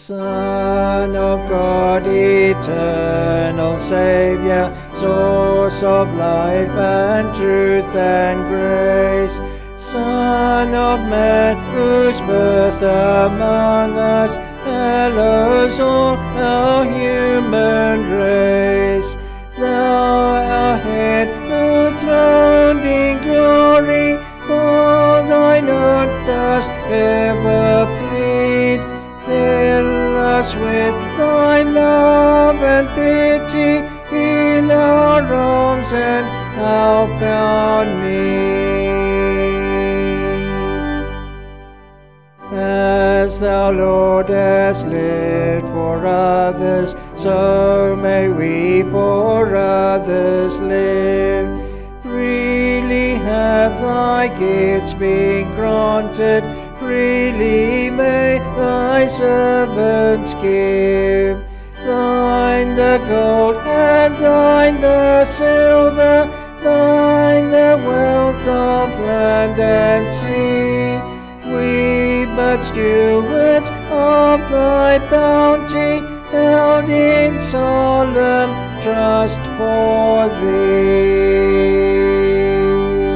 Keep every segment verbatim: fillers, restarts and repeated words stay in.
Son of God, eternal Saviour, source of life and truth and grace, Son of man, whose birth among us hallows all our human race. Thou, our head, who throned in glory, for thine own dost ever plead. Fill us with thy love and pity, heal our wrongs and help our need. As thou, Lord, hast lived for others, so may we for others live. Freely have thy gifts been granted, freely may thy servants give. Thine the gold and thine the silver, thine the wealth of land and sea. We but stewards of thy bounty, held in solemn trust for thee.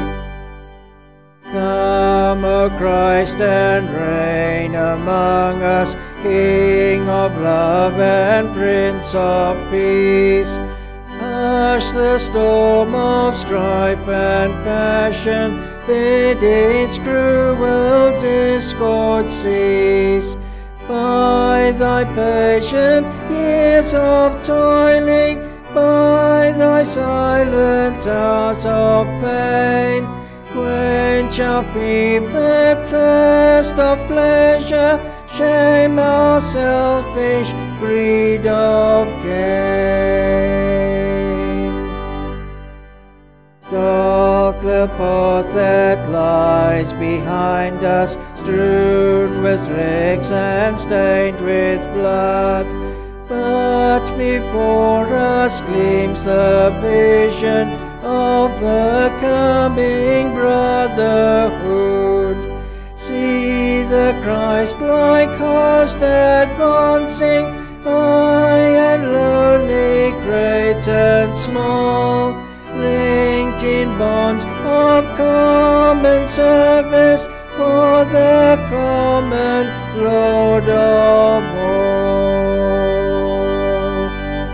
Come, O Christ, and reign among us, King of love and Prince of peace. Hush the storm of strife and passion, bid its cruel discord cease. By thy patient years of toiling, by thy silent hours of pain, quench our fevered thirst of pleasure, shame our selfish greed of gain. Dark the path that lies behind us, strewn with wrecks and stained with blood, but before us gleams the vision of the coming brotherhood. See the Christ-like host advancing, high and lowly, great and small, linked in bonds of common service for the common Lord of all.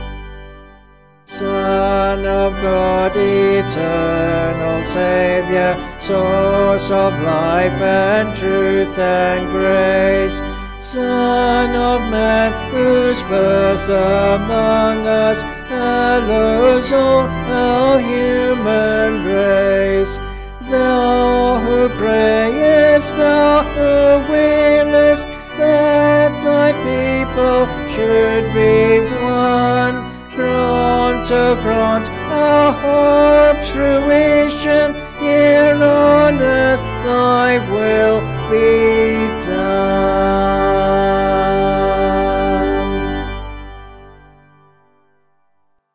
Son of God, eternal Saviour, source of life and truth and grace, Son of man, whose birth among us hallows all our human race. Thou who prayest, thou who willest that thy people should be one, grant, O grant our hopes fruition, here on earth thy will be